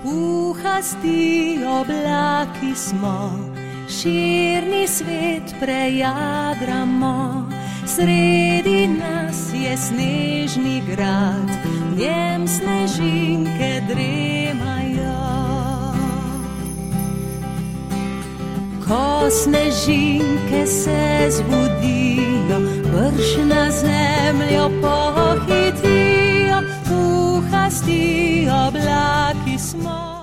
Puhasti oblaki smo, širni svet prejadramo, sredi nas je snežni grad, v njem snežinke dremajo. Ko snežinke se zbudijo, brž na zemljo pohitijo, puhasti oblaki smo.